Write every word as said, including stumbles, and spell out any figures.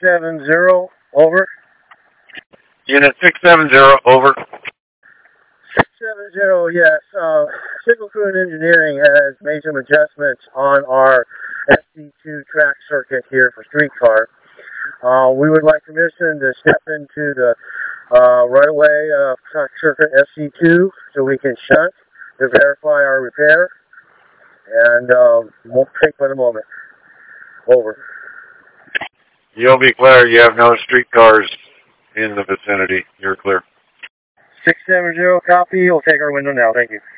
seven zero, over. Unit six seven zero, over. six seven zero, yes. Uh, Signal Crew and Engineering has made some adjustments on our S C two track circuit here for streetcar. Uh, we would like permission to step into the uh, right-of-way uh, track circuit S C two so we can shunt to verify our repair. And uh, won't take but a moment. Over. You'll be clear. You have no streetcars in the vicinity. You're clear. six seven zero, copy. We'll take our window now. Thank you.